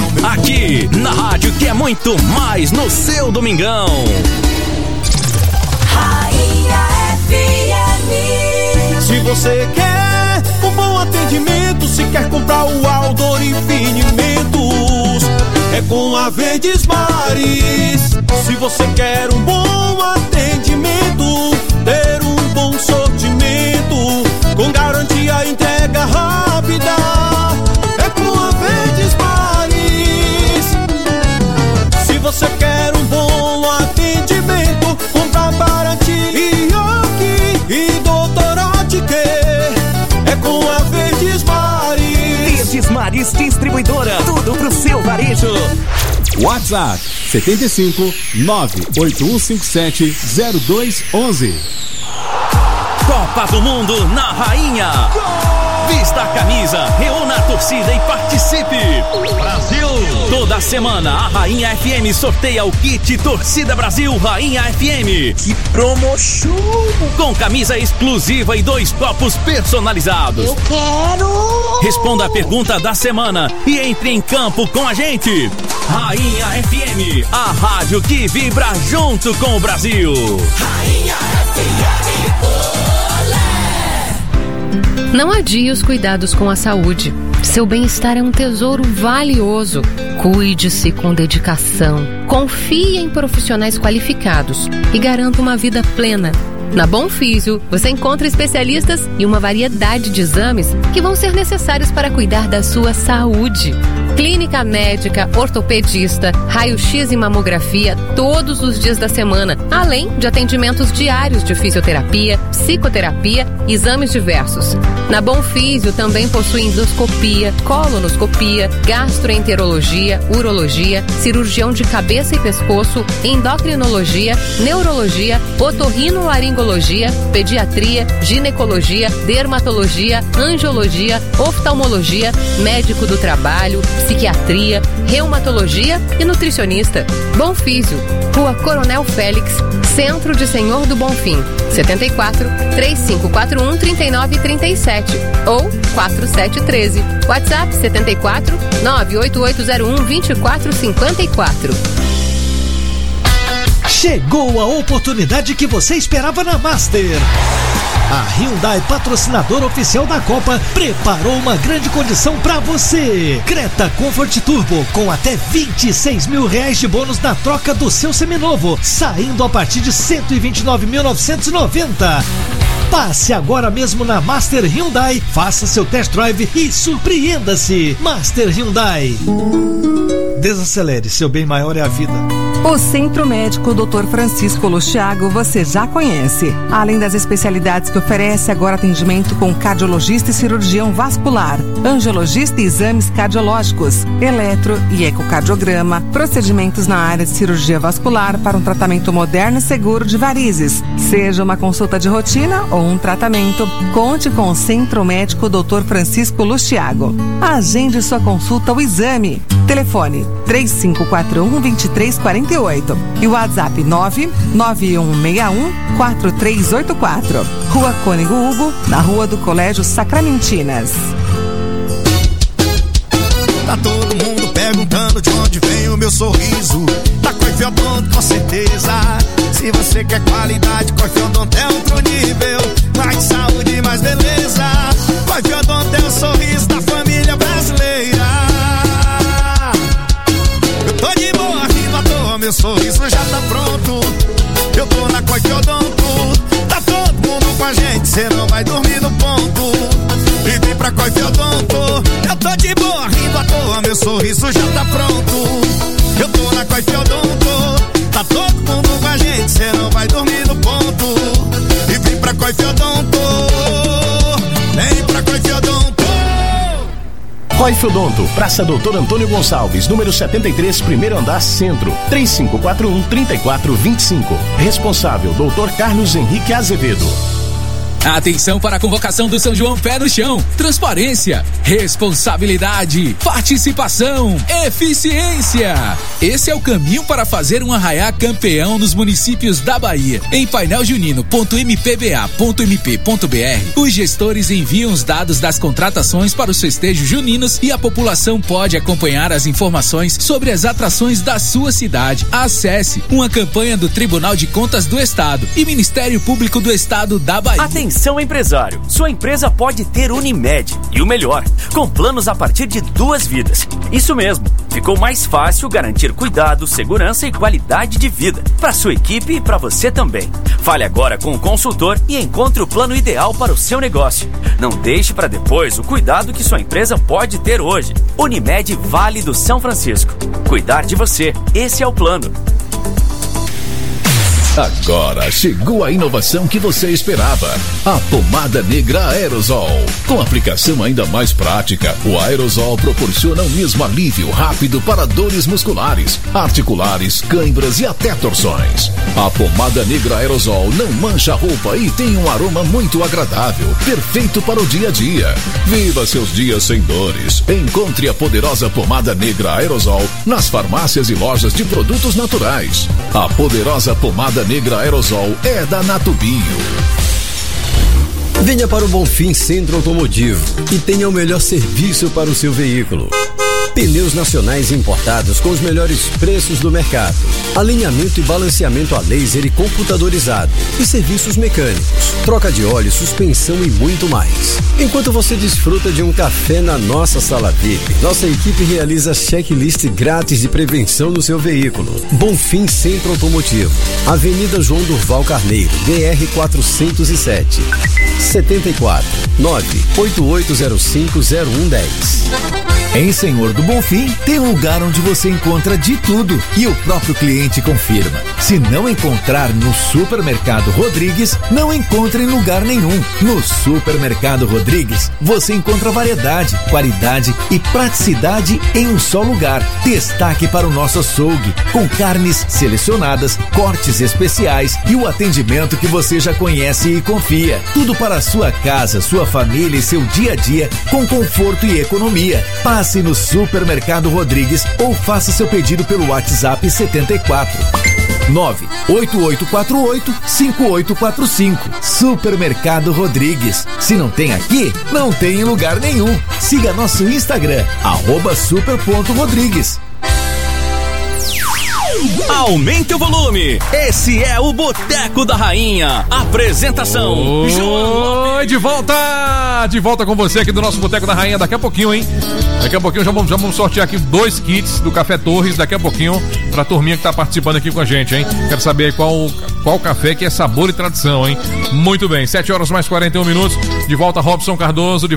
Aqui, na rádio que é muito mais no seu domingão. Rainha FM. Se você quer um bom atendimento, se quer comprar o Aldor Infinimentos, é com a Verdes Mares. Se você quer um bom atendimento, ter um bom sortimento, com garantia e entrega rápida, é com a Verdes Mares. Se você quer um bom atendimento, comprar baratinho e Doutor Ótker, é com a Verdes Mares. Verdes Mares Distribuidora, tudo pro seu varejo. WhatsApp 75 98157 0211. Copa do Mundo na Rainha. Vista a camisa, reúna a torcida e participe. Brasil! Toda semana a Rainha FM sorteia o kit Torcida Brasil Rainha FM. Que promoção! Com camisa exclusiva e 2 copos personalizados. Eu quero! Responda a pergunta da semana e entre em campo com a gente. Rainha FM, a rádio que vibra junto com o Brasil. Rainha FM. Não adie os cuidados com a saúde. Seu bem-estar é um tesouro valioso. Cuide-se com dedicação. Confie em profissionais qualificados e garanta uma vida plena. Na Bom Físio, você encontra especialistas e uma variedade de exames que vão ser necessários para cuidar da sua saúde. Clínica médica, ortopedista, raio-x e mamografia todos os dias da semana, além de atendimentos diários de fisioterapia, psicoterapia e exames diversos. Na Bom Físio também possui endoscopia, colonoscopia, gastroenterologia, urologia, cirurgião de cabeça e pescoço, endocrinologia, neurologia, otorrinolaringologia, pediatria, ginecologia, dermatologia, angiologia, oftalmologia, médico do trabalho, psiquiatria, reumatologia e nutricionista. Bom Físio, Rua Coronel Félix, Centro de Senhor do Bonfim, 74 3541 3937 ou 4713. WhatsApp 74 98801 2454. Chegou a oportunidade que você esperava na Master. A Hyundai, patrocinadora oficial da Copa, preparou uma grande condição para você. Creta Comfort Turbo, com até R$26 mil de bônus na troca do seu seminovo, saindo a partir de R$129.990. Passe agora mesmo na Master Hyundai, faça seu test drive e surpreenda-se. Master Hyundai. Desacelere, seu bem maior é a vida. O Centro Médico Dr. Francisco Lustiago você já conhece. Além das especialidades que oferece, agora atendimento com cardiologista e cirurgião vascular, angiologista e exames cardiológicos, eletro e ecocardiograma, procedimentos na área de cirurgia vascular para um tratamento moderno e seguro de varizes. Seja uma consulta de rotina ou um tratamento, conte com o Centro Médico Dr. Francisco Lustiago. Agende sua consulta ou exame. Telefone 3541-2348 e o WhatsApp 99161-4384. Rua Cônego Hugo, na Rua do Colégio Sacramentinas. Tá todo mundo perguntando de onde vem o meu sorriso. Da Coife Odonto, com certeza. Se você quer qualidade, Coife Odonto é outro nível. Mais saúde e mais beleza. Coife Odonto é o sorriso da família brasileira. Eu tô de boa, rindo à toa, meu sorriso já tá pronto. Eu tô na Coife Odonto. Tá todo mundo com a gente, cê não vai dormir no ponto. E vem pra Coife Odonto. Eu tô de boa, rindo à toa, meu sorriso já tá pronto. Eu tô na Coife Odonto. Tá todo mundo com a gente, cê não vai dormir no ponto. E vem pra Coife Odonto. Vem pra Coife Odonto. Coife Odonto, Praça Doutor Antônio Gonçalves, número 73, primeiro andar, Centro, 3541-3425. Responsável, Dr. Carlos Henrique Azevedo. Atenção para a convocação do São João Pé no Chão. Transparência, responsabilidade, participação, eficiência. Esse é o caminho para fazer um Arraiá campeão nos municípios da Bahia. Em paineljunino.mpba.mp.br, os gestores enviam os dados das contratações para os festejos juninos e a população pode acompanhar as informações sobre as atrações da sua cidade. Acesse uma campanha do Tribunal de Contas do Estado e Ministério Público do Estado da Bahia. Atenção, empresário! Sua empresa pode ter Unimed e o melhor, com planos a partir de 2 vidas. Isso mesmo, ficou mais fácil garantir cuidado, segurança e qualidade de vida para sua equipe e para você também. Fale agora com o consultor e encontre o plano ideal para o seu negócio. Não deixe para depois o cuidado que sua empresa pode ter hoje. Unimed Vale do São Francisco. Cuidar de você, esse é o plano. Agora chegou a inovação que você esperava. A pomada negra aerosol. Com aplicação ainda mais prática, o aerosol proporciona o mesmo alívio rápido para dores musculares, articulares, câimbras e até torções. A pomada negra aerosol não mancha a roupa e tem um aroma muito agradável, perfeito para o dia a dia. Viva seus dias sem dores. Encontre a poderosa pomada negra aerosol nas farmácias e lojas de produtos naturais. A poderosa pomada negra aerosol é da Natubio. Venha para o Bonfim Centro Automotivo e tenha o melhor serviço para o seu veículo. Pneus nacionais importados com os melhores preços do mercado. Alinhamento e balanceamento a laser e computadorizado. E serviços mecânicos. Troca de óleo, suspensão e muito mais. Enquanto você desfruta de um café na nossa sala VIP, nossa equipe realiza checklist grátis de prevenção no seu veículo. Bonfim Centro Automotivo. Avenida João Durval Carneiro, BR 407. 74 98805 0110. Em Senhor do Bonfim, tem um lugar onde você encontra de tudo e o próprio cliente confirma. Se não encontrar no Supermercado Rodrigues, não encontra em lugar nenhum. No Supermercado Rodrigues, você encontra variedade, qualidade e praticidade em um só lugar. Destaque para o nosso açougue, com carnes selecionadas, cortes especiais e o atendimento que você já conhece e confia. Tudo para a sua casa, sua família e seu dia a dia, com conforto e economia. Passe no Supermercado Rodrigues ou faça seu pedido pelo WhatsApp 74 98848-5845. Supermercado Rodrigues. Se não tem aqui, não tem em lugar nenhum. Siga nosso Instagram, @super.rodrigues. Aumente o volume. Esse é o Boteco da Rainha. Apresentação: João. De volta com você aqui do nosso Boteco da Rainha. Daqui a pouquinho, hein? Daqui a pouquinho já vamos sortear aqui 2 kits do Café Torres. Daqui a pouquinho, pra turminha que tá participando aqui com a gente, hein? Quero saber qual café que é sabor e tradição, hein? Muito bem, 7h mais 41. De volta, Robson Cardoso.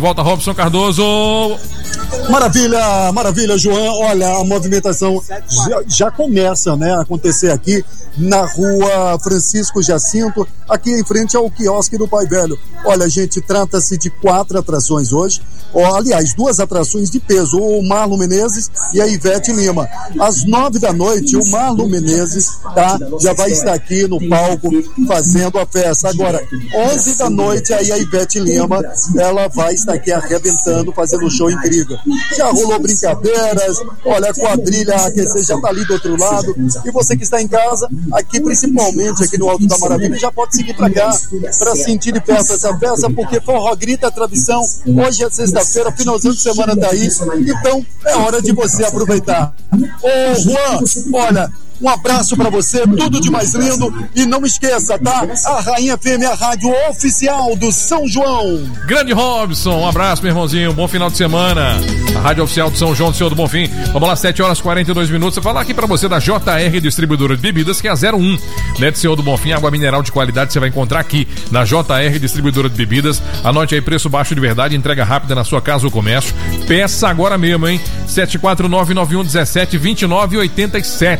Maravilha, João. Olha, a movimentação já começa, né, a acontecer aqui na rua Francisco Jacinto, aqui em frente ao quiosque do Pai Velho. Olha, gente, trata-se de 4 atrações hoje. Aliás, 2 atrações de peso, o Marlon Menezes e a Ivete Lima. Às 9 da noite, o Marlon Menezes, já vai estar aqui no palco fazendo a festa. Agora, 11 da noite, aí a Ivete Lima, ela vai estar aqui arrebentando, fazendo um show incrível. Já rolou brincadeiras, olha, a quadrilha aquecer já tá ali do outro lado. E você que está em casa, aqui principalmente aqui no Alto da Maravilha, já pode seguir pra cá, pra sentir de perto essa festa, porque forró grita a tradição. Hoje é sexta-feira, finalzinho de semana tá aí, então é hora de você aproveitar. Ô Juan, olha, um abraço pra você, tudo de mais lindo, e não esqueça, tá? A Rainha FM, a rádio oficial do São João. Grande Robson, um abraço, meu irmãozinho, bom final de semana. A rádio oficial do São João do Senhor do Bonfim. Vamos lá, 7h42. Eu falar aqui pra você da JR Distribuidora de Bebidas, que é a 01, né, de Senhor do Bonfim. Água mineral de qualidade você vai encontrar aqui na JR Distribuidora de Bebidas. Anote aí, preço baixo de verdade, entrega rápida na sua casa ou comércio. Peça agora mesmo, hein? 74991172987.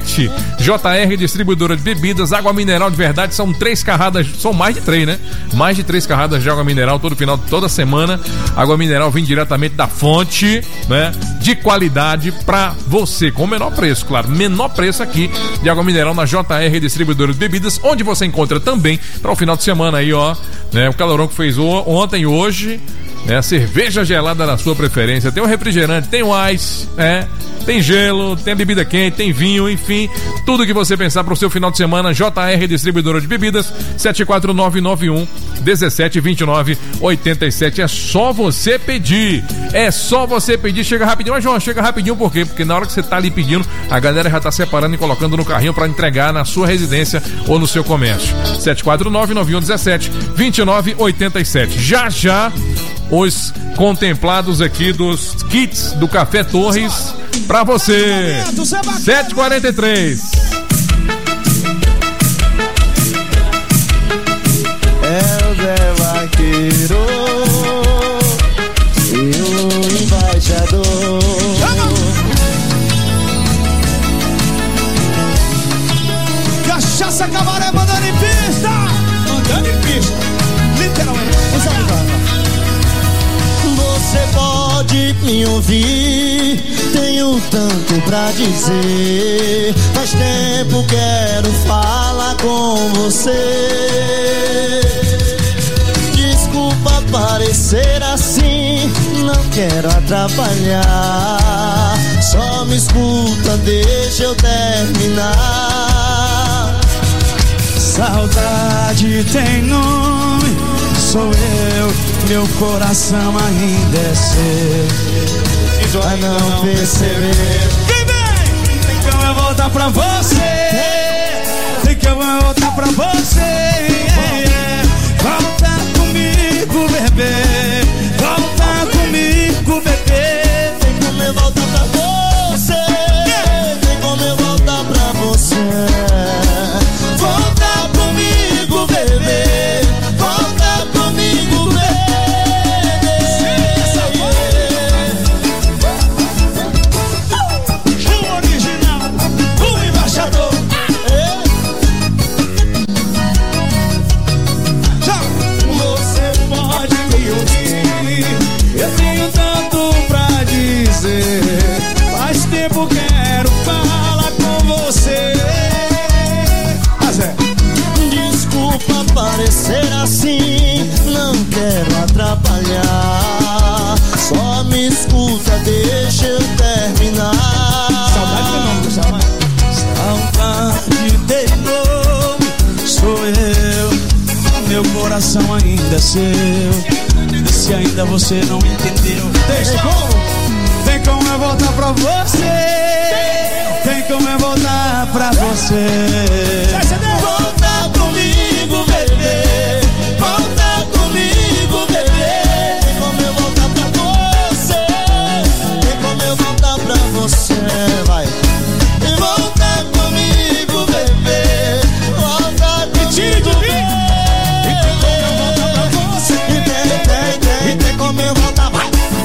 JR Distribuidora de Bebidas, água mineral de verdade, são 3 carradas, são mais de 3, né? Mais de 3 carradas de água mineral toda semana. Água mineral vem diretamente da fonte, né? De qualidade pra você, com o menor preço, claro. Menor preço aqui de água mineral na JR Distribuidora de Bebidas, onde você encontra também para o final de semana aí, ó, né? O calorão que fez ontem e hoje, né? Cerveja gelada na sua preferência. Tem o refrigerante, tem o ice, né? Tem gelo, tem bebida quente, tem vinho, enfim, tudo que você pensar para o seu final de semana. JR Distribuidora de Bebidas, 74991 1729 87. É só você pedir. É só você pedir. Chega rapidinho. Mas, João, chega rapidinho por quê? Porque na hora que você tá ali pedindo, a galera já tá separando e colocando no carrinho para entregar na sua residência ou no seu comércio. 7499117 2987. Já os contemplados aqui dos kits do Café Torres pra você. 7h43. É o Zé Vaqueiro e o embaixador. Cachaça, cabaré, mandando em pista. Mandando em pista. Literalmente. Você pode me ouvir, tenho tanto pra dizer. Faz tempo quero falar com você. Desculpa parecer assim, não quero atrapalhar. Só me escuta, deixa eu terminar. Saudade tem nome, sou eu, meu coração ainda é seu. Vai não perceber. Quem vem? Tem como eu voltar pra você. Tem como eu voltar pra você. Volta comigo, bebê. Volta comigo, bebê. Tem como eu voltar pra você. Tem como eu voltar pra você. Volta comigo, bebê. Volta comigo, bebê. O original, o embaixador. Você pode me ouvir, eu tenho tanto pra dizer. Faz tempo quero falar com você. Desculpa parecer assim, não quero atrapalhar. Só me escuta, deixa eu terminar. Saudade do nome, saudade. Saudade tem nome, sou eu. Meu coração ainda é seu. Se ainda você não entendeu, tem como eu voltar pra você. Tem como eu voltar pra você. Volta comigo, bebê. Volta comigo, bebê. Tem como eu voltar pra você. Tem como eu voltar pra você. Vai. Volta comigo, bebê. Volta comigo, bebê. E tem como eu voltar. Vai.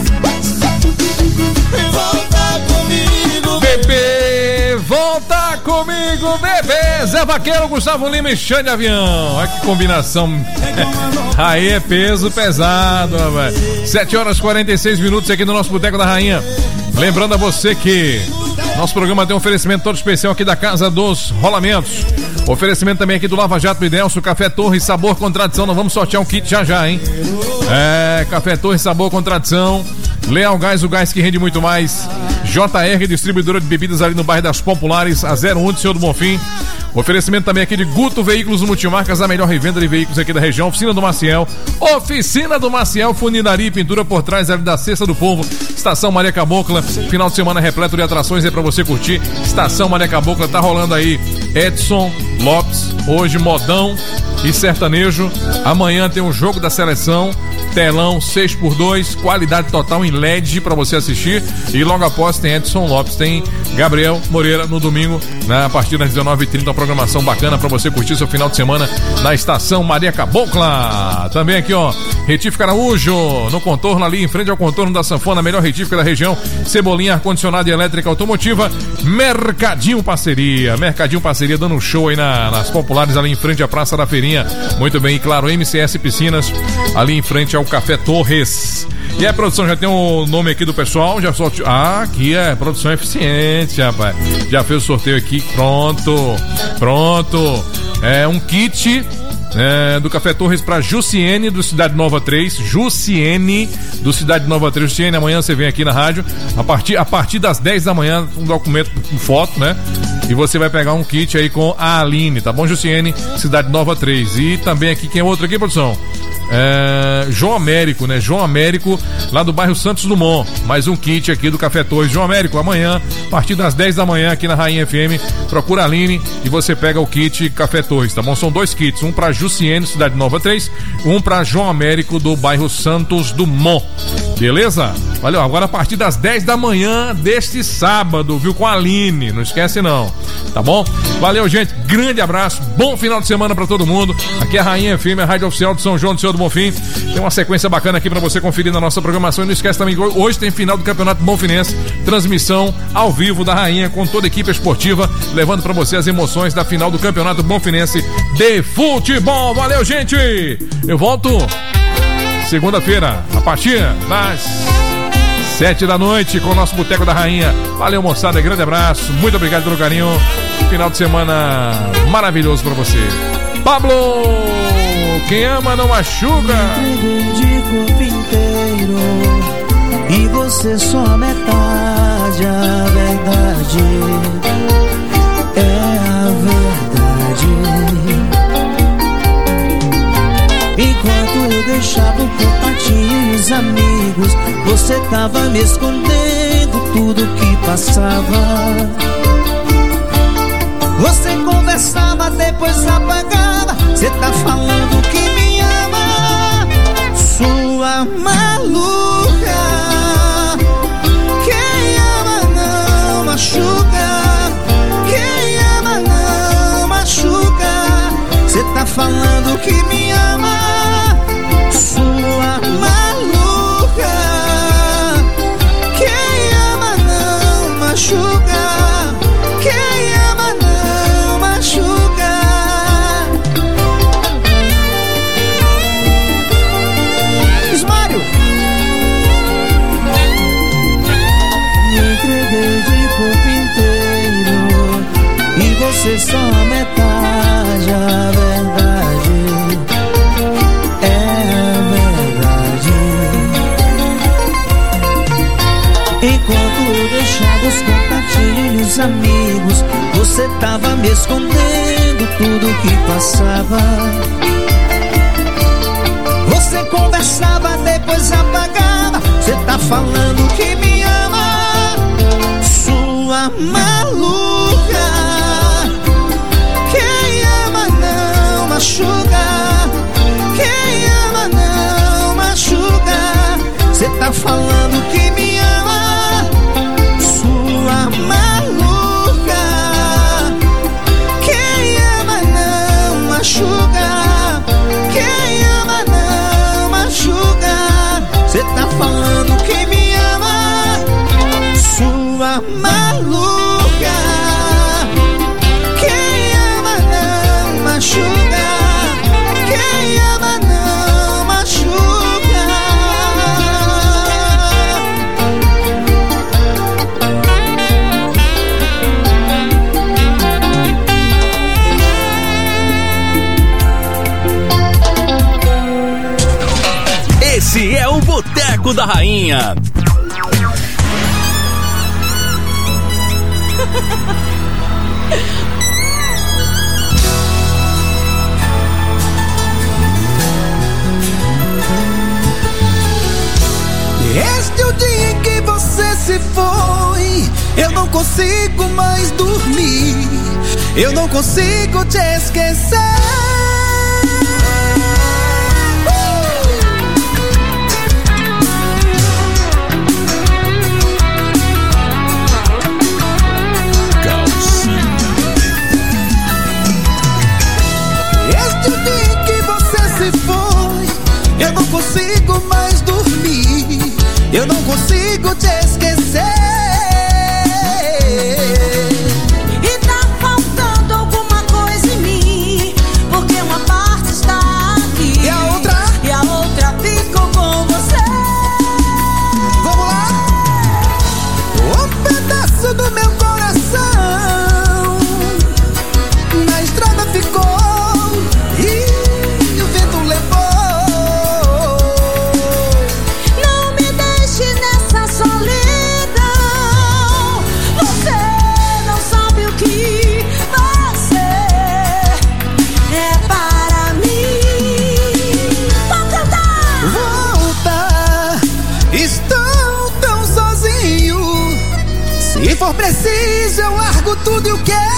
Volta comigo, Bebê, volta comigo, bebê. Zé Vaqueiro, Gustavo Lima e Xande Avião. Olha que combinação. Aí é peso pesado, rapaz. 7h46 aqui no nosso Boteco da Rainha. Lembrando a você que nosso programa tem um oferecimento todo especial aqui da Casa dos Rolamentos. Oferecimento também aqui do Lava Jato e Delcio, Café Torres, sabor com tradição. Nós vamos sortear um kit já, hein? Café Torres, sabor com tradição. Leal Gás, o gás que rende muito mais. JR Distribuidora de Bebidas ali no bairro das Populares, a 01 de Senhor do Bonfim. Oferecimento também aqui de Guto Veículos Multimarcas, a melhor revenda de veículos aqui da região. Oficina do Maciel, funilaria e pintura por trás ali da Cesta do Povo. Estação Maria Cabocla, final de semana repleto de atrações aí pra você curtir. Estação Maria Cabocla, tá rolando aí Edson, Lopes. Hoje, modão e sertanejo. Amanhã tem um jogo da seleção. Telão 6x2, qualidade total em LED para você assistir. E logo após tem Edson Lopes, tem Gabriel Moreira no domingo, a partir das 19h30. Uma programação bacana para você curtir seu final de semana na estação Maria Cabocla. Também aqui, ó, Retífica Araújo, no contorno ali, em frente ao contorno da Sanfona, a melhor retífica da região. Cebolinha, ar-condicionado e elétrica automotiva. Mercadinho Parceria dando um show aí nas populares, ali em frente à Praça da Feirinha. Muito bem, e claro, MCS Piscinas, ali em frente ao Café Torres. E a produção já tem o nome aqui do pessoal, já sorte... aqui é produção eficiente, rapaz. Já fez o sorteio aqui, pronto. É um kit do Café Torres para Jussiene do Cidade Nova 3. Jussiene do Cidade Nova 3. Jussiene, amanhã você vem aqui na rádio a partir das 10 da manhã, um documento com foto, né? E você vai pegar um kit aí com a Aline, tá bom, Jussiene? Cidade Nova 3. E também aqui, quem é outro aqui, produção? João Américo, né? João Américo, lá do bairro Santos Dumont. Mais um kit aqui do Café Torres. João Américo, amanhã, a partir das 10 da manhã, aqui na Rainha FM, procura a Aline e você pega o kit Café Torres, tá bom? São 2 kits, um pra Jussiene, Cidade Nova 3, um pra João Américo, do bairro Santos Dumont. Beleza? Olha, agora a partir das 10 da manhã deste sábado, viu? Com a Aline, não esquece não, tá bom? Valeu, gente, grande abraço, bom final de semana pra todo mundo. Aqui é a Rainha FM, a rádio oficial de São João do Senhor do Bonfim. Tem uma sequência bacana aqui pra você conferir na nossa programação. E não esquece também que hoje tem final do Campeonato Bonfinense, transmissão ao vivo da Rainha, com toda a equipe esportiva, levando pra você as emoções da final do Campeonato Bonfinense de futebol. Valeu, gente! Eu volto segunda-feira, a partir das 7 da noite, com o nosso Boteco da Rainha. Valeu, moçada, grande abraço, muito obrigado pelo carinho. Final de semana maravilhoso pra você. Pablo, quem ama não machuca. Me entreguei de corpo inteiro e você só a metade. A verdade é a verdade. Enquanto eu deixava o contatinho e os amigos, você tava me escondendo tudo que passava. Você conversava, depois apagava. Você tá falando que me ama, sua maluca. Quem ama não machuca. Quem ama não machuca. Você tá falando que me ama, sua maluca. Quem ama não machuca. Quem ama não machuca. Ismário, me entreguei de corpo inteiro e você só a metade. A verdade é a verdade. Enquanto eu deixava os contatinhos e os amigos, você tava me escondendo tudo que passava. Você conversava, depois apagava. Você tá falando que me ama, sua maluca. Quem ama não machuca. Quem ama não machuca. Você tá falando que me ama, sua maluca. Quem ama não machuca. Quem ama não machuca. Você tá falando que me ama, sua maluca. Quem ama não machuca. Quem ama não machuca. Esse é o Boteco da Rainha. Este é o dia em que você se foi. Eu não consigo mais dormir. Eu não consigo te esquecer. Este dia que você se foi, eu não consigo mais dormir. Eu não consigo te esquecer. E tá faltando alguma coisa em mim, porque uma parte está aqui e a outra ficou com você. Vamos lá! Um pedaço do meu coração na estrada ficou e o vento levou. Não me deixe nessa solidão. Você não sabe o que você é para mim. Pode cantar! Volta, estou tão sozinho. Se for preciso eu largo tudo e o quê?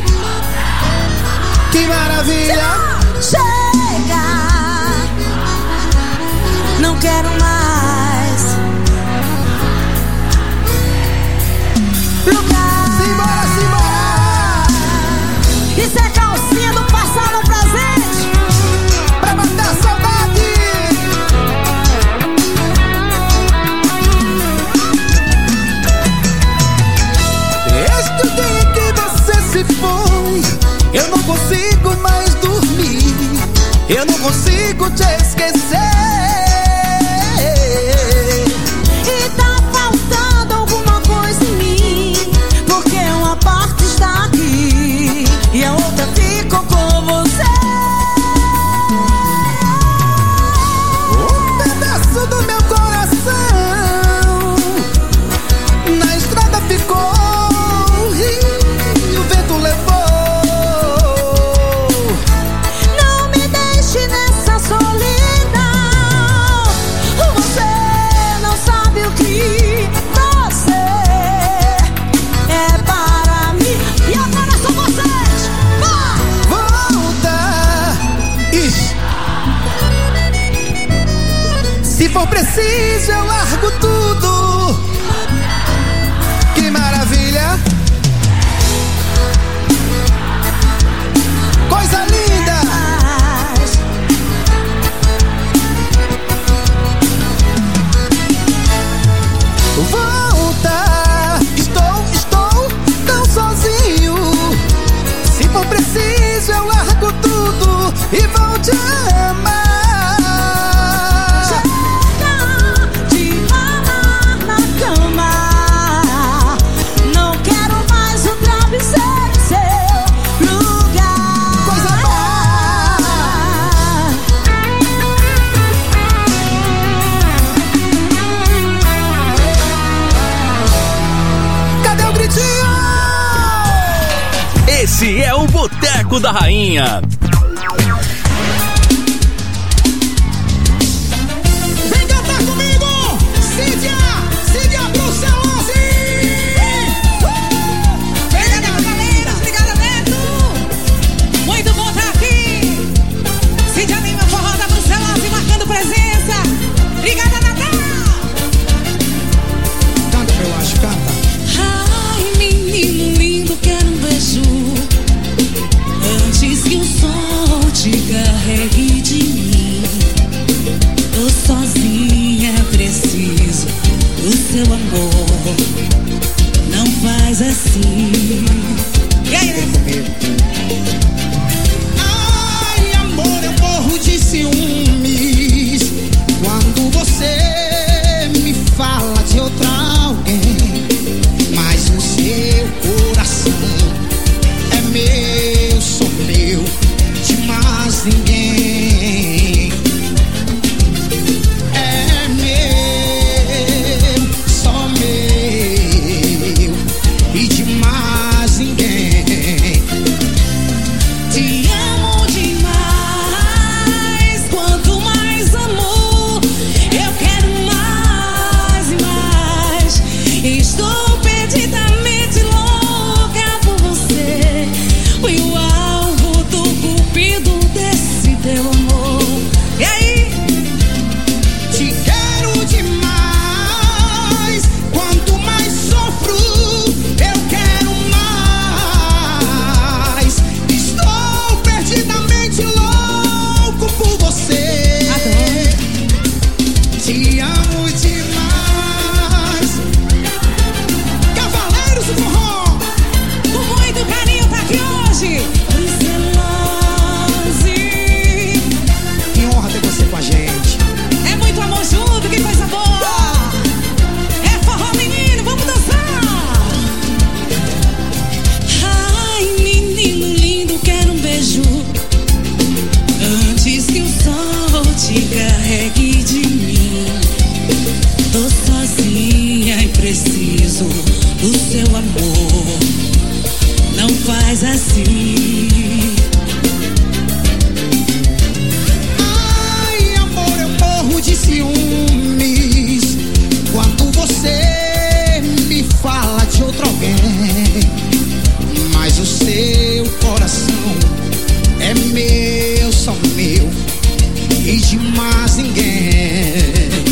Que maravilha! Chega! Não quero mais lugar. Simbora, simbora! Isso é calcinha do passado presente pra matar a saudade. Este dia que você se foi, eu não consigo mais dormir. Eu não consigo te esquecer. e tá faltando alguma coisa em mim, porque uma parte está aqui e a outra ficou com você. Um pedaço do meu coração na estrada ficou e o vento levou. Não me deixe nessa solidão. Você não sabe o que você é para mim. E agora são vocês. Vai! Volta! Ixi. Se for preciso eu largo tudo. Que maravilha! Coisa linda! Volta! Estou tão sozinho. Se for preciso eu largo tudo e vou te amar. De mamar na cama. Não quero mais o travesseiro em seu lugar. Coisa boa! Cadê o gritinho? Esse é o Boteco da Rainha. Vem cantar comigo! Cídia Bruxelosi! Obrigada, galera. Obrigada, Neto. Muito bom estar aqui. Cíntia Lima, forró da Bruxelosi, marcando presença. Obrigada, Natal. Canta, eu acho, canta. Ai, menino lindo, quero um beijo antes que o sol te carregue de mim. Tô sozinha, preciso do seu amor. Não faz assim. E aí, né? Ai, amor, eu morro de ciúmes quando você me fala de outra alguém. Mas o seu coração é meu, só meu, de mais ninguém. É meu, só meu e de mais ninguém. assim. Ai, amor, eu morro de ciúmes quando você me fala de outro alguém. Mas o seu coração é meu, só meu e de mais ninguém.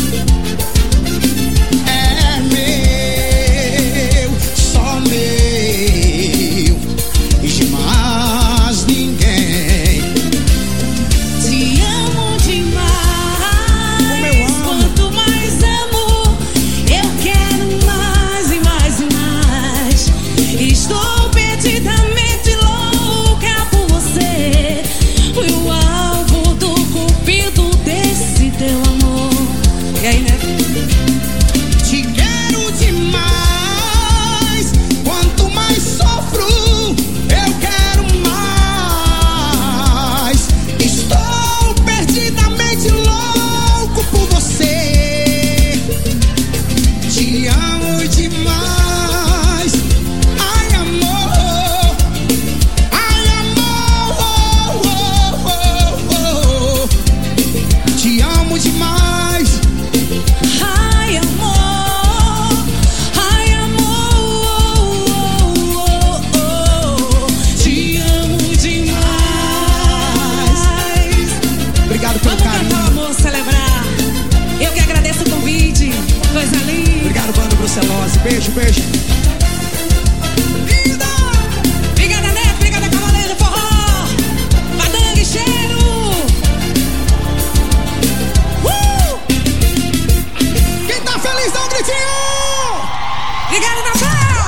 É meu, só meu e de mais ninguém. Te amo demais. Como eu amo. Quanto mais amo, eu quero mais e mais e mais. Estou perdidamente louca por você. Fui o alvo do cupido desse teu amor. E aí, né? Te quero demais. Quanto mais sofro, eu quero mais. Estou perdidamente louco por você. Te amo demais. Ai, amor. Ai, amor. Te amo demais. Ai, amor. Ai, amor. Te amo demais. Obrigado pelo Vamos cantar o carinho. amor, celebrar. Eu que agradeço o convite. Coisa linda. Obrigado, bando Brucelose. Beijo, beijo. Obrigada, Neto. Obrigada, Cavaleiro do Forró. Badangue, cheiro. Quem tá feliz, dá um gritinho. Obrigada, Natal.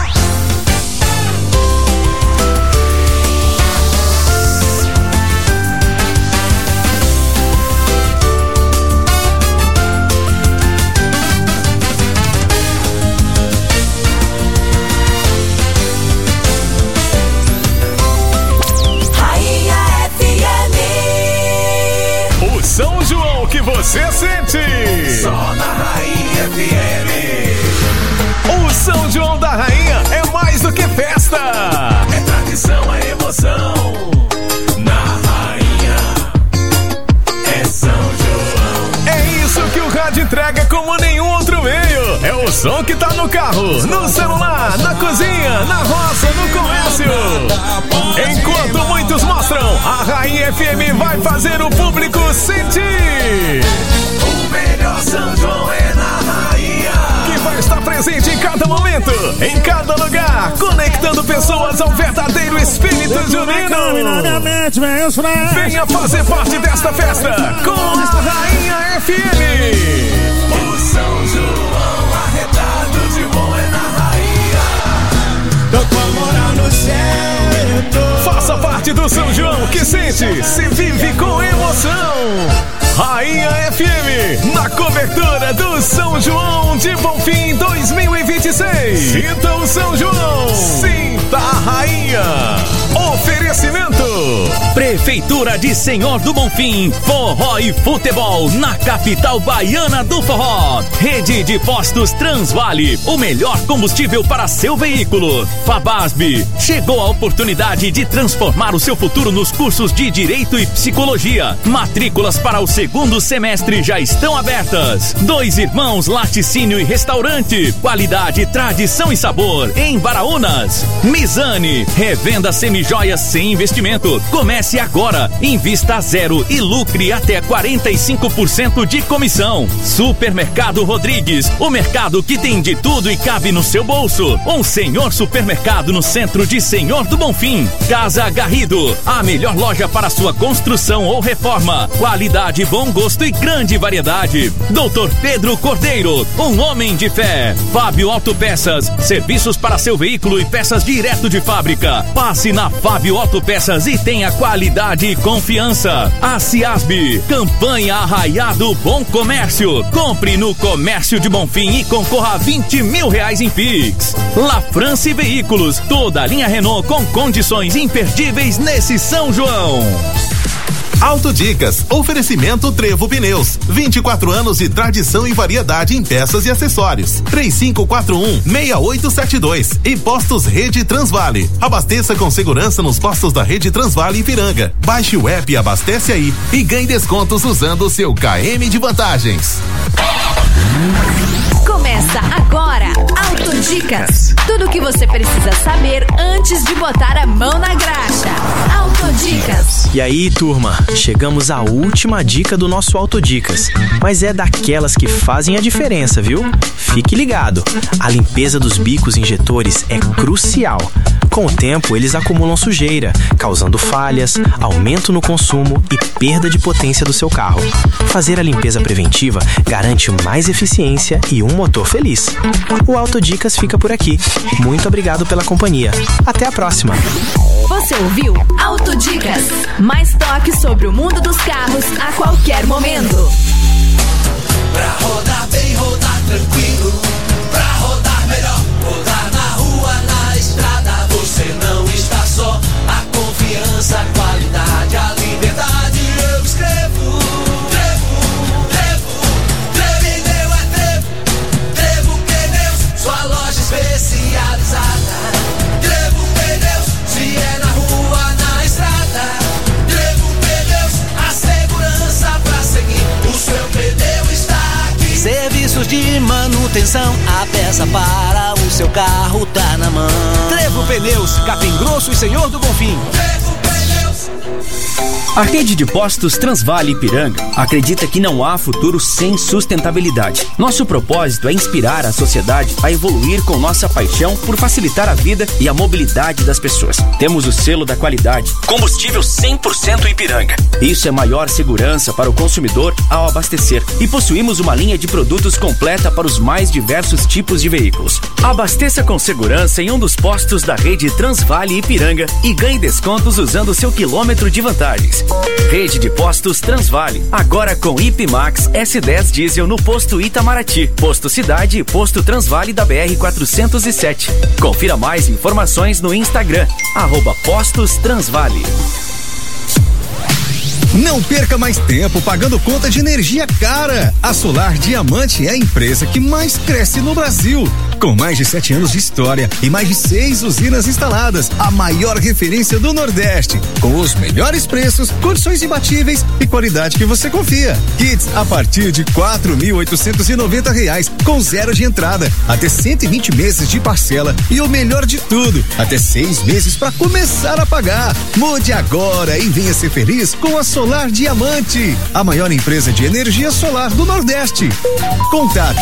Rainha FM. O São João que você sente. Só na Rainha FM. O São João da Rainha é mais do que festa. É tradição, é emoção. Na Rainha é São João. É isso que o rádio entrega como nenhum outro meio. É o som que tá no carro, no celular, na cozinha, na roça, no comércio. Enquanto muitos mostram, a Rainha FM vai fazer o público sentir. O melhor São João é na Rainha. Que vai estar presente em cada momento, em cada lugar, conectando pessoas ao verdadeiro espírito junino. Venha fazer parte desta festa com a Rainha FM. O São João arretado de bom é na Rainha. Tô com a moral no céu. Faça parte do São João que sente, se vive com emoção. Rainha FM, na cobertura do São João de Bonfim 2026. Sinta o São João, sinta a Rainha. Oferecimento: Prefeitura de Senhor do Bonfim, forró e futebol na capital baiana do forró. Rede de postos Transvale, o melhor combustível para seu veículo. Fabasb, chegou a oportunidade de transformar o seu futuro nos cursos de Direito e Psicologia. Matrículas para o segundo semestre já estão abertas. Dois Irmãos Laticínio e Restaurante, qualidade, tradição e sabor em Baraunas. Mizane, revenda semijoias sem investimento. Comece agora, invista a zero e lucre até 45% de comissão. Supermercado Rodrigues, o mercado que tem de tudo e cabe no seu bolso. Um senhor supermercado no centro de Senhor do Bonfim. Casa Garrido, a melhor loja para sua construção ou reforma. Qualidade, bom gosto e grande variedade. Doutor Pedro Cordeiro, um homem de fé. Fábio Autopeças, serviços para seu veículo e peças direto de fábrica. Passe na Fábio Autopeças e tenha qualidade e confiança. A Ciasb, campanha Arraiado Bom Comércio. Compre no Comércio de Bonfim e concorra a R$20 mil em Pix. La France Veículos, toda a linha Renault com condições imperdíveis nesse São João. Autodicas, oferecimento Trevo Pneus, 24 anos de tradição e variedade em peças e acessórios. 3541-6872 e Postos Rede Transvale. Abasteça com segurança nos postos da Rede Transvale Ipiranga. Baixe o app e abastece aí e ganhe descontos usando o seu KM de vantagens. Começa agora, Autodicas. Tudo o que você precisa saber antes de botar a mão na graxa. Autodicas. E aí, turma, chegamos à última dica do nosso Autodicas, mas é daquelas que fazem a diferença, viu? Fique ligado, a limpeza dos bicos injetores é crucial. Com o tempo, eles acumulam sujeira, causando falhas, aumento no consumo e perda de potência do seu carro. Fazer a limpeza preventiva garante mais eficiência e um motor feliz. O Autodicas fica por aqui. Muito obrigado pela companhia. Até a próxima. Você ouviu Autodicas. Mais toques sobre o mundo dos carros a qualquer momento. Pra rodar bem, rodar tranquilo. Pra rodar melhor, rodar na rua, na estrada. Você não está só. A confiança, a qualidade, a liberdade. Eu escrevo. Pneu é Trevo Pneus. Sua loja especializada. Trevo Pneus. Se é na rua, na estrada. Trevo Pneus. A segurança pra seguir. O seu pneu está aqui. Serviços de manutenção, a peça para o seu carro tá na mão. Trevo Pneus, Capim Grosso e Senhor do Bonfim. Trevo Pneus. A rede de postos Transvale Ipiranga acredita que não há futuro sem sustentabilidade. Nosso propósito é inspirar a sociedade a evoluir com nossa paixão por facilitar a vida e a mobilidade das pessoas. Temos o selo da qualidade, combustível 100% Ipiranga. Isso é maior segurança para o consumidor ao abastecer. E possuímos uma linha de produtos completa para os mais diversos tipos de veículos. Abasteça com segurança em um dos postos da rede Transvale Ipiranga e ganhe descontos usando o seu quilômetro de vantagens. Rede de postos Transvale, agora com Ipimax S10 Diesel no posto Itamaraty, posto Cidade e posto Transvale da BR-407. Confira mais informações no Instagram, @Postos Transvale. Não perca mais tempo pagando conta de energia cara. A Solar Diamante é a empresa que mais cresce no Brasil. Com mais de 7 anos de história e mais de 6 usinas instaladas, a maior referência do Nordeste, com os melhores preços, condições imbatíveis e qualidade que você confia. Kits a partir de R$4.890, com 0 de entrada, até 120 meses de parcela e o melhor de tudo, até 6 meses para começar a pagar. Mude agora e venha ser feliz com a Solar Diamante, a maior empresa de energia solar do Nordeste. Contato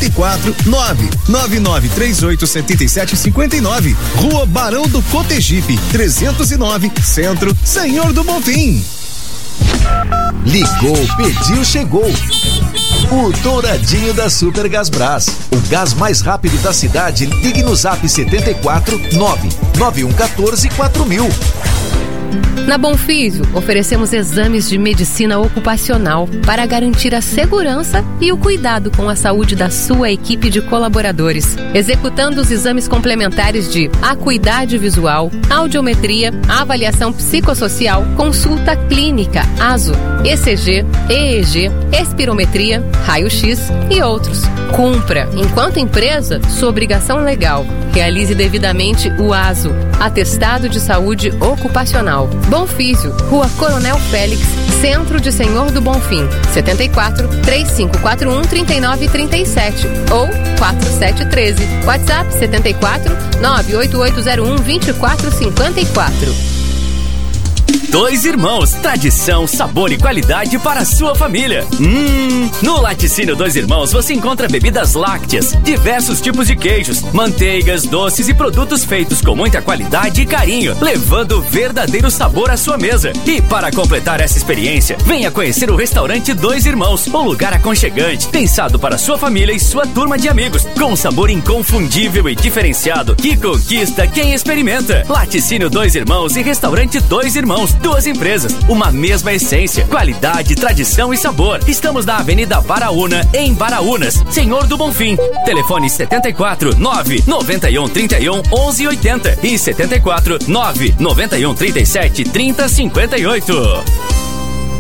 74999387759, Rua Barão do Cotegipe, 309, Centro, Senhor do Bonfim. Ligou, pediu, chegou. O Douradinho da Super Gasbras. O gás mais rápido da cidade. Ligue no Zap 74 99114 4000. Na Bonfísio, oferecemos exames de medicina ocupacional para garantir a segurança e o cuidado com a saúde da sua equipe de colaboradores, executando os exames complementares de acuidade visual, audiometria, avaliação psicossocial, consulta clínica, ASO, ECG, EEG, espirometria, raio-x e outros. Cumpra, enquanto empresa, sua obrigação legal. Realize devidamente o ASO, Atestado de Saúde Ocupacional. Bonfísio, Rua Coronel Félix, Centro de Senhor do Bonfim, 74 3541 3937 ou 4713. WhatsApp 74 98801 2454. Dois Irmãos, tradição, sabor e qualidade para a sua família. No Laticínio Dois Irmãos você encontra bebidas lácteas, diversos tipos de queijos, manteigas, doces e produtos feitos com muita qualidade e carinho, levando verdadeiro sabor à sua mesa. E para completar essa experiência, venha conhecer o restaurante Dois Irmãos, um lugar aconchegante, pensado para sua família e sua turma de amigos, com um sabor inconfundível e diferenciado que conquista quem experimenta. Laticínio Dois Irmãos e Restaurante Dois Irmãos, duas empresas, uma mesma essência, qualidade, tradição e sabor. Estamos na Avenida Baraúna, em Baraúnas, Senhor do Bonfim. Telefone 74 991 31 11 80 e 74 991 37 30 58.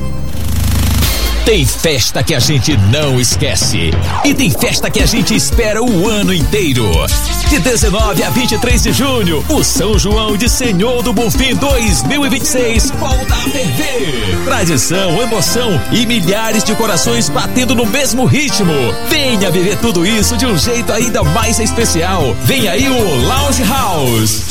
Tem festa que a gente não esquece. E tem festa que a gente espera o ano inteiro. De 19 a 23 de junho, o São João de Senhor do Bonfim 2026 volta a ferver. Tradição, emoção e milhares de corações batendo no mesmo ritmo. Venha viver tudo isso de um jeito ainda mais especial. Vem aí o Lounge House.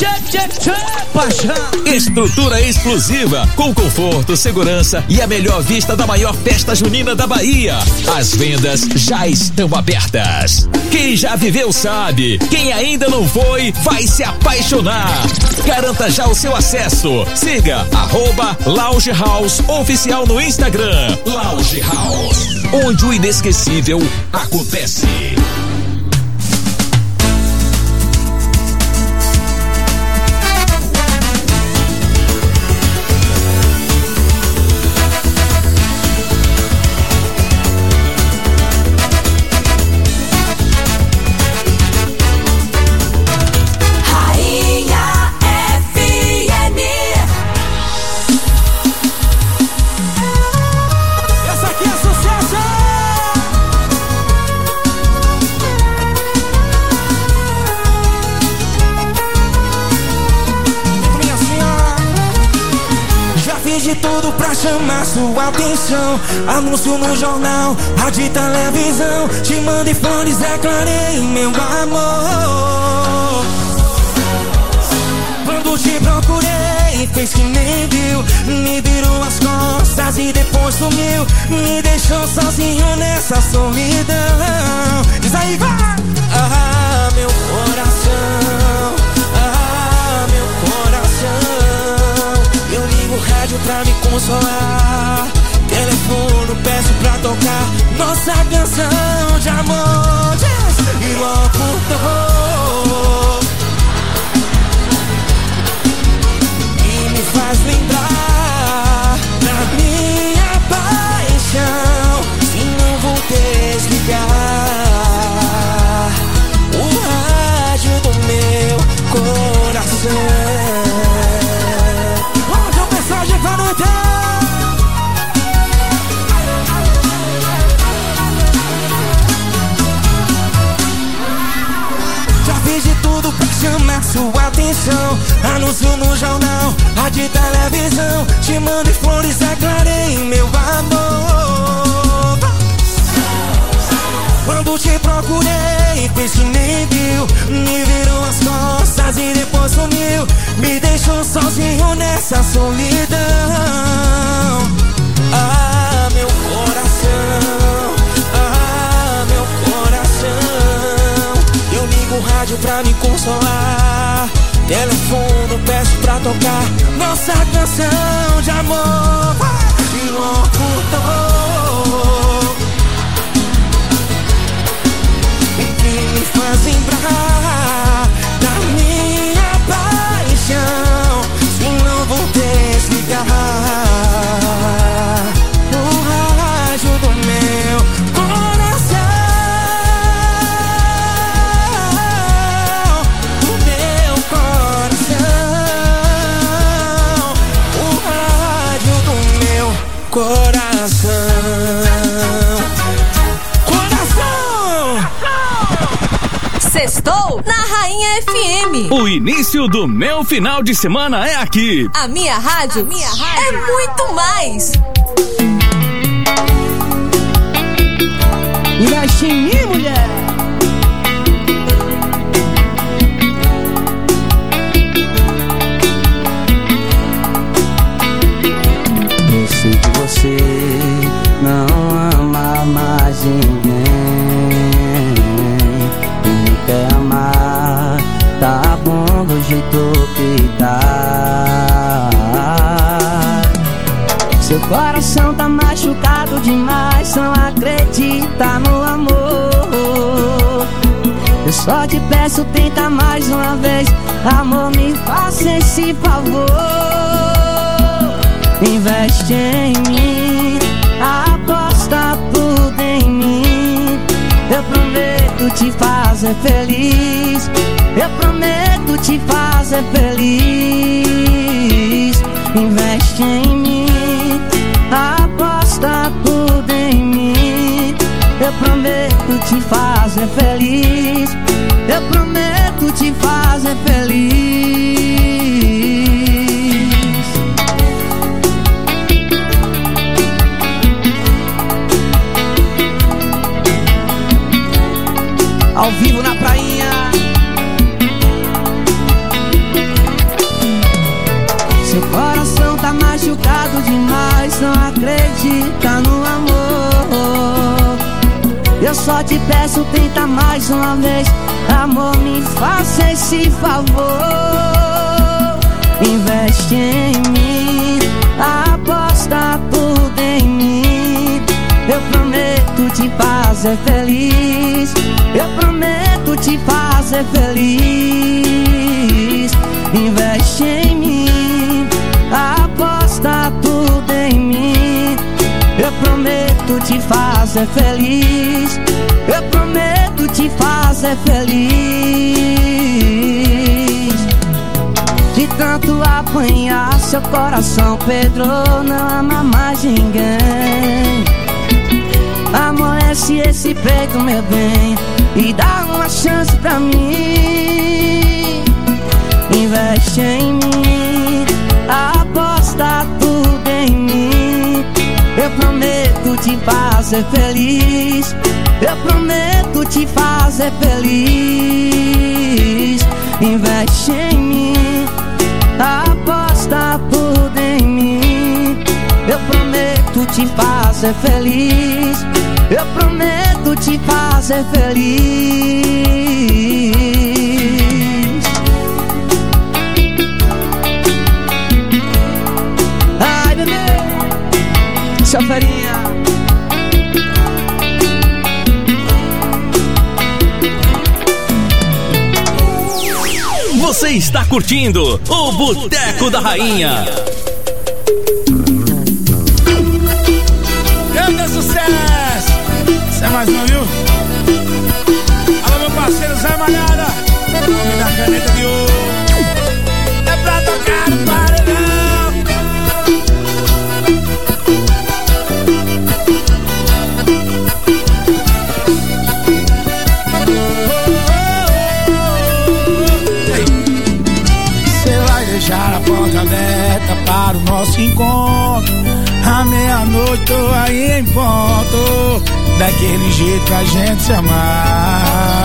Estrutura exclusiva, com conforto, segurança e a melhor vista da maior festa junina da Bahia. As vendas já estão abertas. Quem já viveu sabe. Quem ainda não foi, vai se apaixonar. Garanta já o seu acesso. Siga @Lounge House Oficial no Instagram. Lounge House, onde o inesquecível acontece. Tudo pra chamar sua atenção. Anúncio no jornal, rádio e televisão. Te mandei flores, declarei meu amor. Quando te procurei, fez que nem viu. Me virou as costas e depois sumiu. Me deixou sozinho nessa solidão. Diz aí, vai! Ah, meu coração. Ah, meu coração. Eu ligo o rádio pra me consolar. Telefono, peço pra tocar nossa canção de amor. E logo tô. E me faz lembrar da minha paixão. Se não vou desligar o rádio do meu coração. Já fiz de tudo pra chamar sua atenção. Anúncio no jornal, rádio e televisão. Te mandei flores, declarei meu amor. Quando te procurei, fez que nem viu. Me virou as costas e depois sumiu. Me deixou sozinho nessa solidão. Ah, meu coração. Ah, meu coração. Eu ligo o rádio pra me consolar. Telefono, peço pra tocar nossa canção de amor. E logo tô. Que me faz lembrar da minha paixão. Se não vou desligar o rádio do meu coração. O meu coração. O rádio do meu coração. Sextou na Rainha FM. O início do meu final de semana é aqui. A minha rádio, é muito mais. Investe em mim, mulher. Eu sei que você não ama mais ninguém. Quer amar, tá bom do jeito que tá. Seu coração tá machucado demais, não acredita no amor. Eu só te peço, tenta mais uma vez. Amor, me faça esse favor. Investe em mim, aposta tudo em mim. Eu prometo te fazer feliz. Eu prometo te fazer feliz. Investe em mim, aposta tudo em fazer feliz. Eu prometo te fazer feliz. Ao vivo na prainha. Seu coração tá machucado demais, não acredita no amor. Eu só te peço, tenta mais uma vez. Amor, me faça esse favor. Investe em mim, aposta tudo em mim. Eu prometo te fazer feliz. Eu prometo te fazer feliz. Investe em mim, aposta tudo em mim. Eu prometo te fazer feliz. Eu prometo te fazer feliz. De tanto apanhar seu coração, Pedro, não ama mais ninguém. Amolece esse peito, meu bem, e dá uma chance pra mim. Investe em mim, aposta tudo em mim. Eu prometo te fazer feliz. Eu prometo te fazer feliz. Investe em mim, aposta tudo em mim. Eu prometo te fazer feliz. Eu prometo te fazer feliz. Ai, bebê, choferinha. Você está curtindo o Boteco da Rainha. Grande sucesso! Isso é mais um, viu? Alô, meu parceiro Zé Malhada, nome da caneta de ouro. É pra tocar no paredão. Você vai deixar a porta aberta para o nosso encontro. À meia-noite tô aí em ponto, daquele jeito pra gente se amar.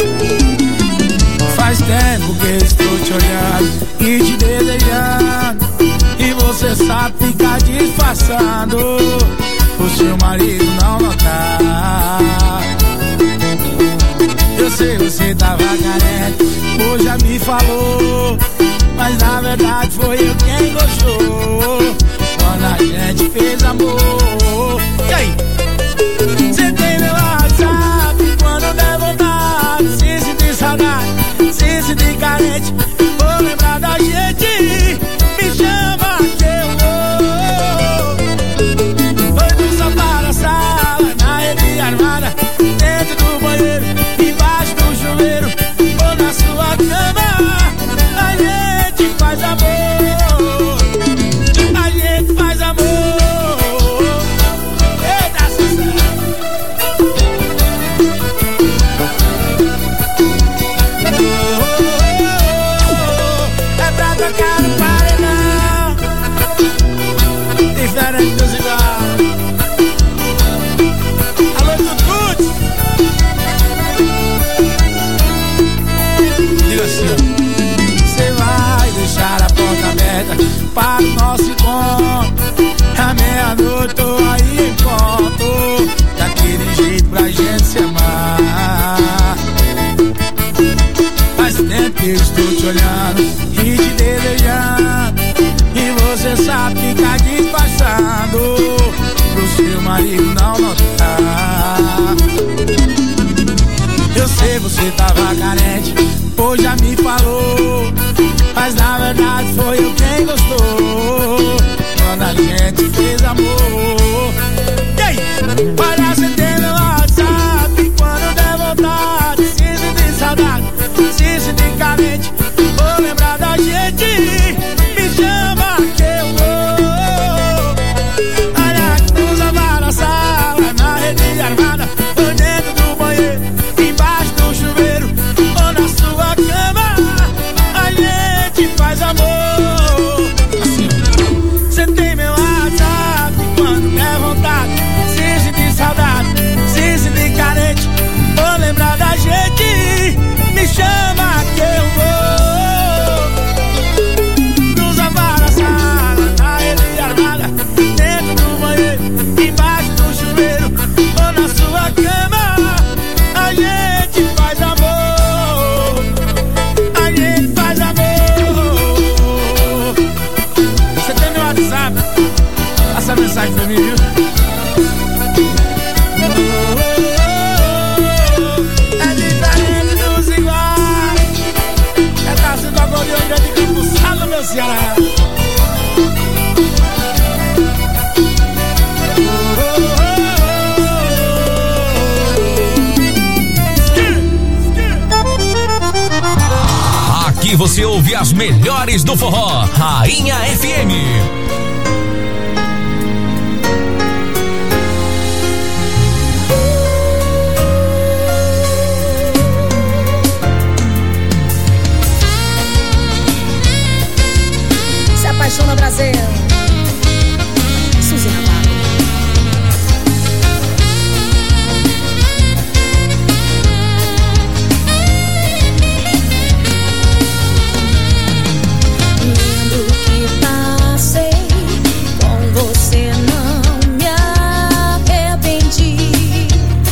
Faz tempo que estou te olhando e te desejando, e você sabe ficar disfarçando, o seu marido não notar. Eu sei, você tava carente, hoje já me falou, mas na verdade foi eu quem gostou. Quando a gente fez amor. E aí? Você tem meu WhatsApp, quando der vontade, se sentir saudade, se sentir carente, vou lembrar da gente. Me chama que eu vou. Foi do sofá da sala, na rede armada, dentro do banheiro, embaixo do chuveiro, ou na sua cama. A gente faz amor. Faz amor, eita sucesso. É pra tocar no paredão, diferente dos iguais. Alô, Tututi. Diga assim, você vai deixar a porta aberta para o nosso encontro. À meia-noite tô aí em ponto, daquele jeito pra gente se amar. Faz tempo que eu estou te olhando e te desejando, e você sabe ficar disfarçando, pro seu marido não notar. Eu sei, você tava carente, hoje já me falou, mas na verdade foi eu quem gostou. Quando a gente fez amor. E aí? Para acender meu WhatsApp, quando der vontade, se sentir saudade, se sentir carente, vou lembrar da gente. Me chama que eu vou. Olha que nos lava na sala, na rede armada, dentro do banheiro, embaixo você ouve as melhores do forró. Rainha FM. Se apaixona, Brasil. Suzy Navarro. Lembro que passei com você, não me arrependi.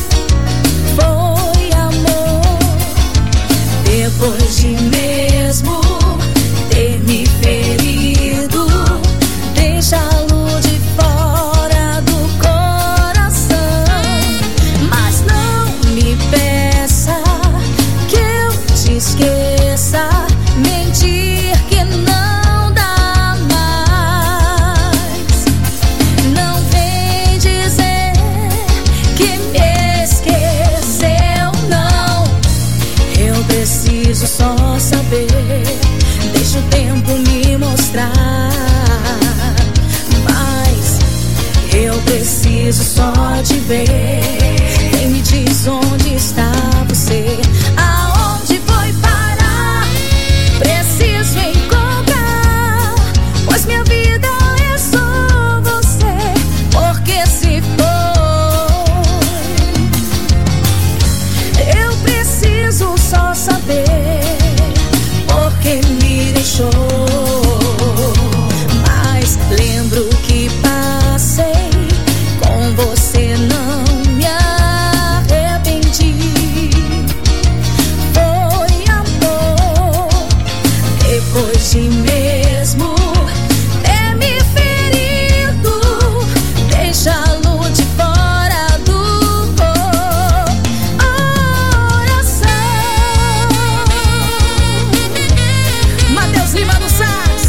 Foi amor. Depois de mesmo ter me ferido, deixá-lo de fora do coração. Mas não me peça que eu te esqueça. Mentir que não dá mais. Não vem dizer que me esqueceu, não. Eu preciso só saber. Deixa o tempo me mostrar. Mas eu preciso só te ver. Quem me diz onde está você? Aonde foi parar? Preciso encontrar, pois minha vida é só você. Porque se foi, eu preciso só saber porque me deixou. Mas lembro que passei com você, não me arrependi. Foi amor. Depois de mesmo ter me ferido, deixá-lo de fora do coração. Matheus Lima do Sax,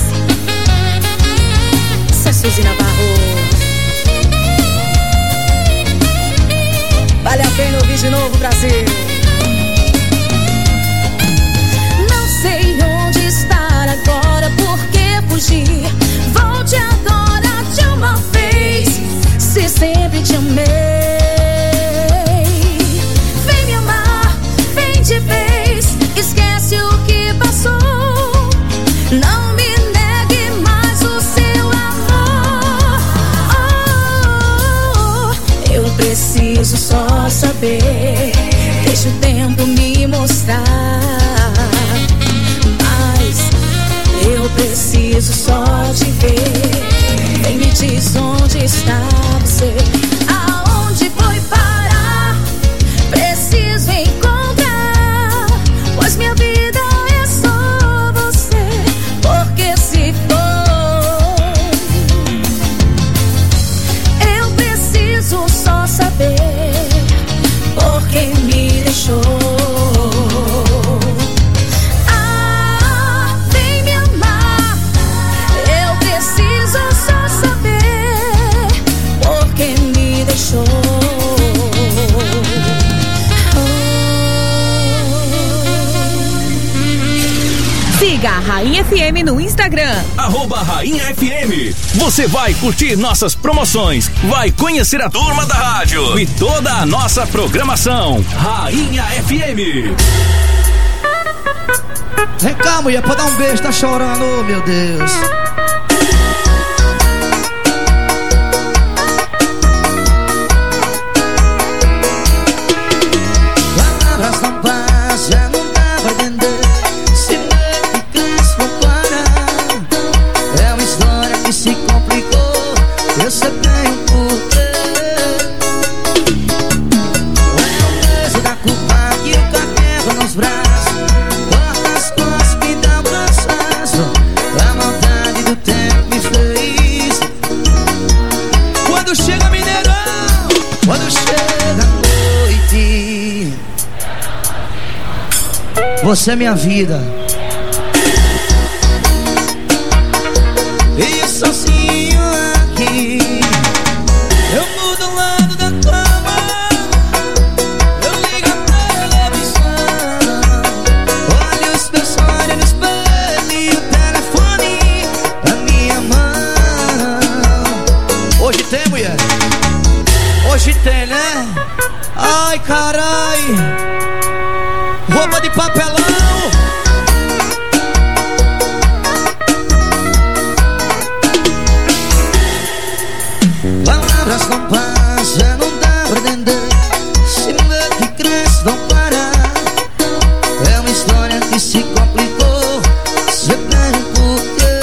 Suzy Navarro. Vale a pena ouvir de novo, Brasil. Não sei onde estar agora, por que fugir? Volte agora de uma vez, se sempre te amei. Vem me amar, vem de vez, esquece o que passou. Não me negue mais o seu amor. Eu preciso só saber. Deixa o tempo me mostrar. Mas eu preciso só te ver. Quem me diz onde está você? Aonde foi parar? Preciso encontrar, pois minha vida é só você. Porque se foi, eu preciso só saber porque me deixou. Vem me amar, eu preciso só saber porque me deixou. Siga a Rainha FM no Instagram. @Rainha FM. Você vai curtir nossas promoções, vai conhecer a turma da rádio e toda a nossa programação. Rainha FM. Vem cá, mulher, pra dar um beijo, tá chorando, oh, meu Deus. Palavras não passam, já não dá pra entender. Se me ficasse por parar, é uma história que se complicou. Eu sei bem o porquê. É o peso da culpa que eu carrego nos braços. A maldade do tempo me fez. Quando chega Mineirão, quando chega a noite, você é minha vida. E sozinho aqui, eu mudo o lado da cama, eu ligo a televisão, olho os meus olhos no espelho. tem, né? Ai, carai. Roupa de papelão. Palavras não passam, não dá pra entender. Se medo que cresce, não para. É uma história que se complicou. Você tem um porquê.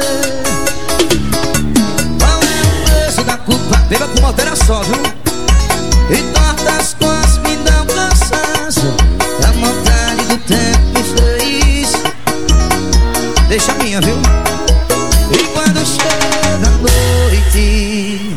Qual é o peso da culpa? Beba com moderação, viu? E tortas costas me dão cansaço. A vontade do tempo me fez. Deixa a minha, viu? E quando chega a noite,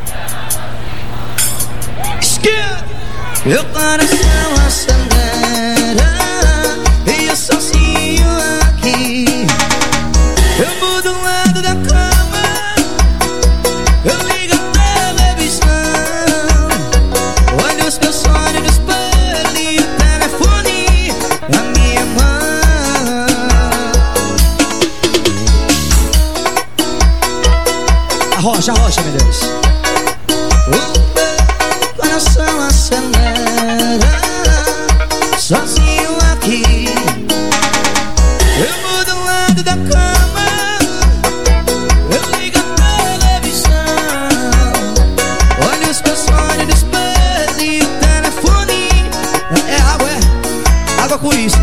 meu coração acelera. E eu sozinho aqui, eu mudo o lado da cama, eu ligo a televisão, olho os meus olhos no espelho e o telefone na minha mão. Arrocha, meu Deus. Coração acelera, sozinho aqui, eu mudo o lado da cama, eu ligo a televisão, olho os meus olhos no espelho e o telefone. É água com isso.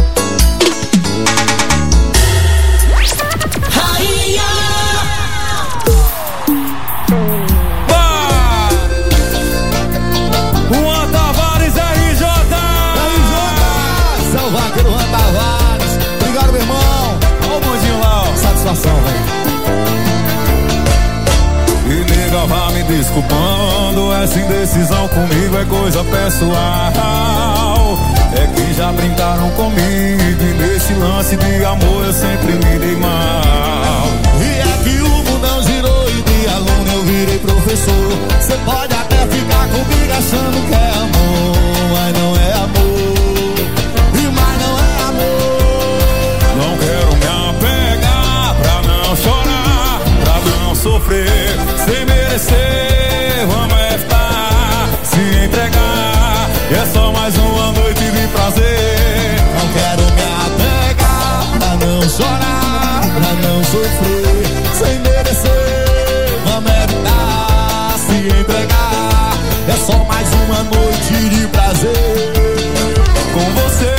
Desculpando, essa indecisão comigo é coisa pessoal. É que já brincaram comigo e nesse lance de amor eu sempre me dei mal. E é que o mundão girou e de aluno eu virei professor. Você pode até ficar comigo achando que é amor, mas não é amor, mas não é amor. Não quero me apegar pra não chorar, pra não sofrer sem merecer. Vamos estar, se entregar, é só mais uma noite de prazer. Não quero me apegar pra não chorar, pra não sofrer sem merecer. Vamos evitar, se entregar, é só mais uma noite de prazer. Com você,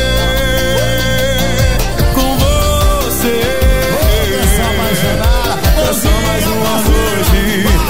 com você, é só mais uma noite.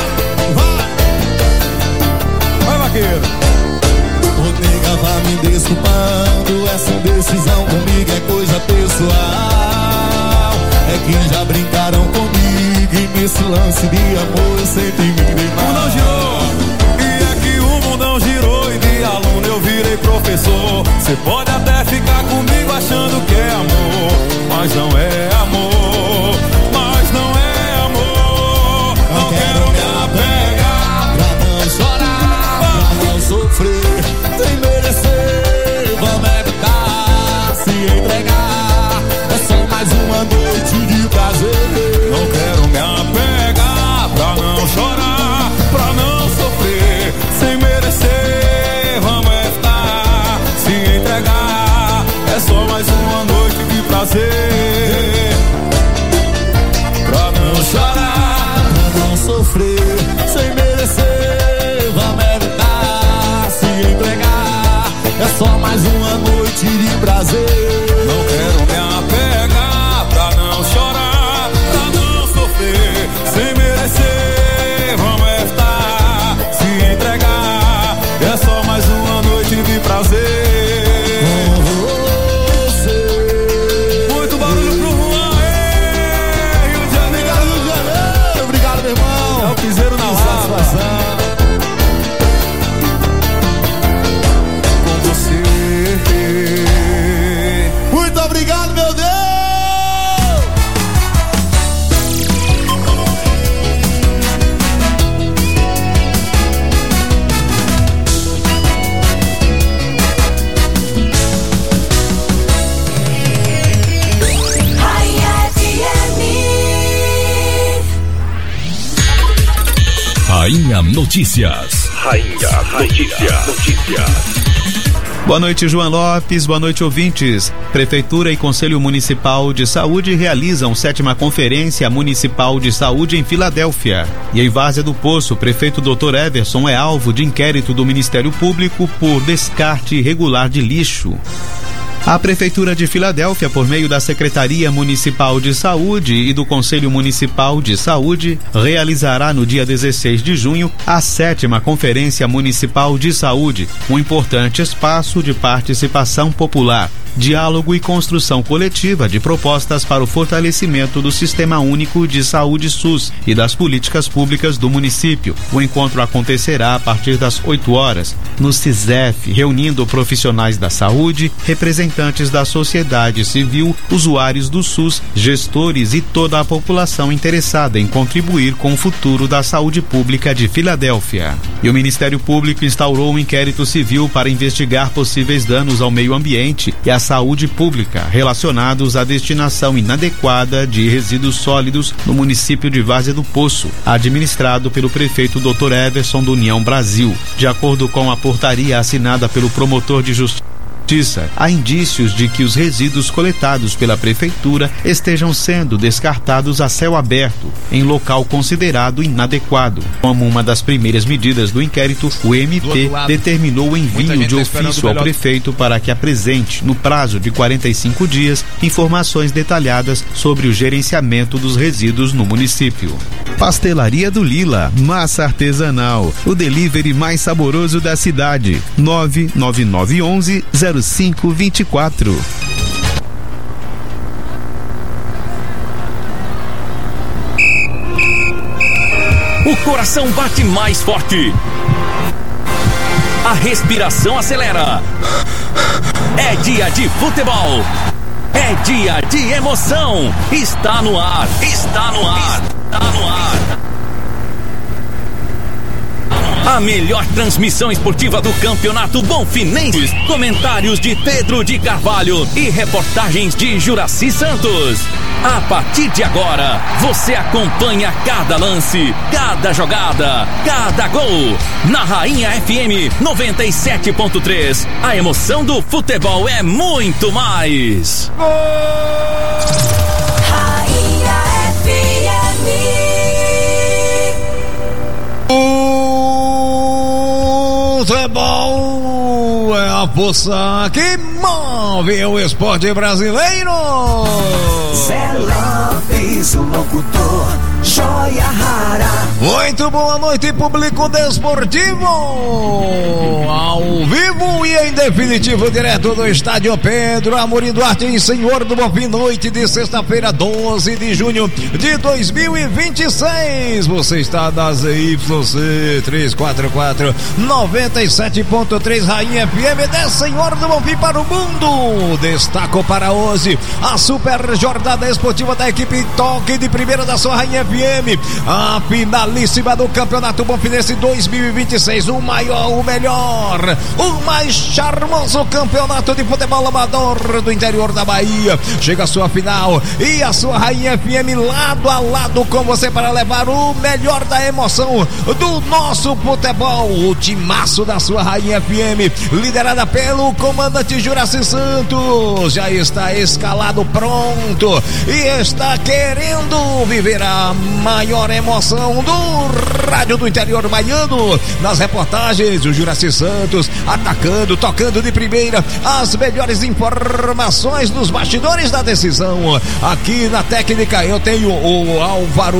O nega vai me desculpando, essa indecisão comigo é coisa pessoal. É que já brincaram comigo e nesse lance de amor eu sempre me dei mal. O mundão girou, e é que o mundão girou e de aluno eu virei professor. Você pode até ficar comigo achando que é amor, mas não é amor, mas não é amor. Não quero me apegar pra não chorar, pra não sofrer sem merecer. Vamos evitar, se entregar, é só mais uma noite de prazer. Não quero me apegar pra não chorar, pra não sofrer sem merecer. Vamos evitar, se entregar, é só mais uma noite de prazer. Pra não chorar, pra não sofrer sem merecer. Vamos evitar, se entregar, é só mais uma noite de prazer. Não quero me apegar pra não chorar, pra não sofrer sem merecer. Vamos evitar, se entregar, é só mais uma noite de prazer. Muito barulho pro Juan, Rio de Janeiro. Obrigado, meu irmão. É o piseiro na satisfação. Com você. Muito obrigado, meu Deus. Rainha Notícias. Rainha Notícias. Boa noite, João Lopes. Boa noite, ouvintes. Prefeitura e Conselho Municipal de Saúde realizam 7ª Conferência Municipal de Saúde em Filadélfia. E em Várzea do Poço, o prefeito Dr. Everson é alvo de inquérito do Ministério Público por descarte irregular de lixo. A Prefeitura de Filadélfia, por meio da Secretaria Municipal de Saúde e do Conselho Municipal de Saúde, realizará no dia 16 de junho a 7ª Conferência Municipal de Saúde, um importante espaço de participação popular, diálogo e construção coletiva de propostas para o fortalecimento do Sistema Único de Saúde SUS e das políticas públicas do município. O encontro acontecerá a partir das 8 horas, no CISEF, reunindo profissionais da saúde, representantes da sociedade civil, usuários do SUS, gestores e toda a população interessada em contribuir com o futuro da saúde pública de Filadélfia. E o Ministério Público instaurou um inquérito civil para investigar possíveis danos ao meio ambiente e à saúde pública relacionados à destinação inadequada de resíduos sólidos no município de Várzea do Poço, administrado pelo prefeito Dr. Everson do União Brasil. De acordo com a portaria assinada pelo promotor de justiça, há indícios de que os resíduos coletados pela prefeitura estejam sendo descartados a céu aberto, em local considerado inadequado. Como uma das primeiras medidas do inquérito, o MP determinou o envio de ofício ao prefeito para que apresente, no prazo de 45 dias, informações detalhadas sobre o gerenciamento dos resíduos no município. Pastelaria do Lila, massa artesanal, o delivery mais saboroso da cidade. 99911 0524. O coração bate mais forte. A respiração acelera. É dia de futebol. É dia de emoção. Está no ar. Está no ar. Está no ar. A melhor transmissão esportiva do Campeonato Bonfinense. Comentários de Pedro de Carvalho e reportagens de Juraci Santos. A partir de agora, você acompanha cada lance, cada jogada, cada gol. Na Rainha FM 97.3. A emoção do futebol é muito mais. Rainha FM. Futebol é a força que move o esporte brasileiro. Zé Lopes, o locutor, joia rara. Muito boa noite, público desportivo. Ao vivo e em definitivo, direto do estádio Pedro Amorim Duarte, em Senhor do Bonfim, noite de sexta-feira, 12 de junho de 2026. Você está na ZYC 344 97.3 Rainha FM de Senhor do Bonfim para o mundo. Destaco para hoje a super jornada esportiva da equipe Toque de Primeira da sua Rainha FM, a finalíssima do Campeonato Bonfinense 2026, o maior, o melhor, o mais charmoso campeonato de futebol amador do interior da Bahia. Chega a sua final e a sua Rainha FM lado a lado com você para levar o melhor da emoção do nosso futebol. O timaço da sua Rainha FM, liderada pelo comandante Juraci Santos, já está escalado, pronto e está querendo viver a maior emoção do rádio do interior baiano. Nas reportagens, o Juraci Santos atacando, tocando de primeira, as melhores informações dos bastidores da decisão. Aqui na técnica eu tenho o Álvaro